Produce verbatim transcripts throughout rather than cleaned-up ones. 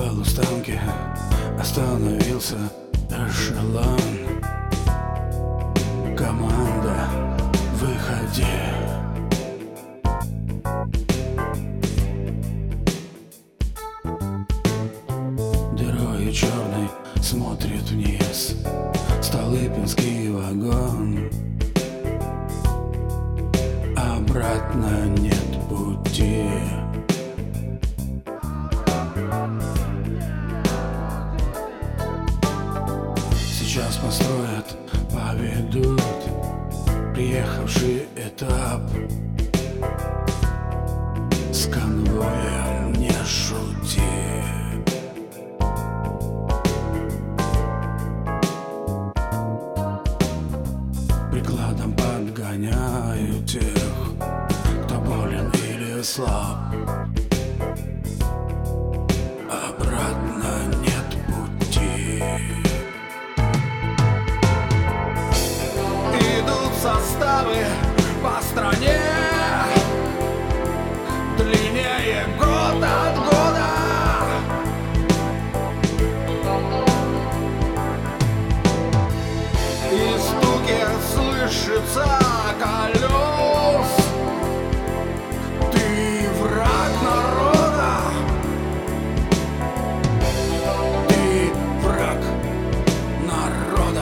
полустанке остановился эшелон. Команда, выходи. Дырою черный смотрит вниз Столыпинский вагон. Обратно нет пути. Сейчас построят, поведут приехавший этап. С конвоем не шути. Прикладом подгоняю тех, кто болен или слаб. Обратно нет пути. Идут составы по стране, длиннее год от года. И стуки слышится колес. Ты враг народа. Ты враг народа.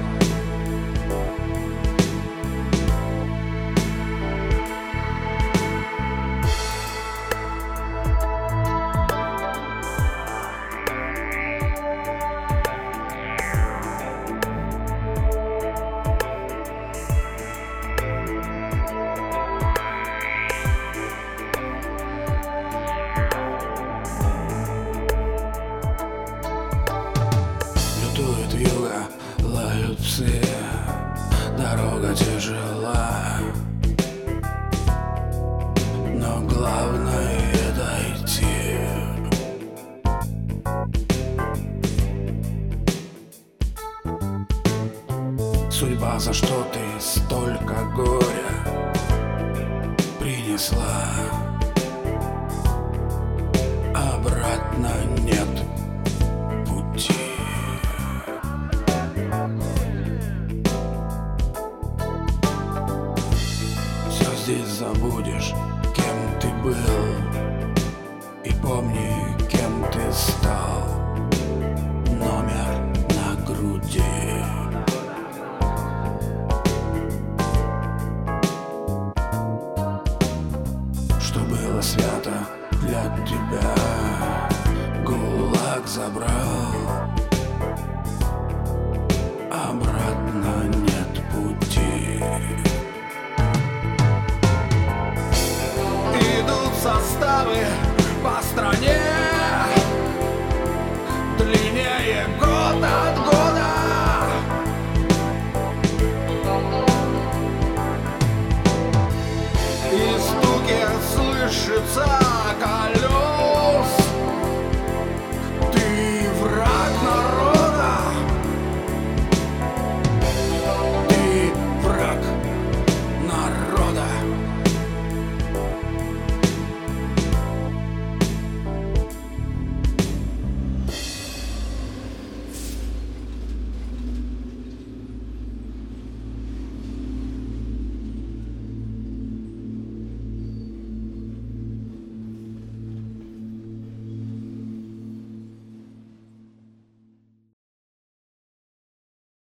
Лютует вьюга, лают псы, дорога тяжела, но главное дойти. Судьба, за что ты столько горя принесла, обратно нет пути. Все здесь забудешь, кем ты был, и помни, кем ты стал. Номер на груди. Что было свято для тебя, ГУЛАГ забрал. Обратно нет пути. Идут составы по стране, длиннее год от года. И стуки слышится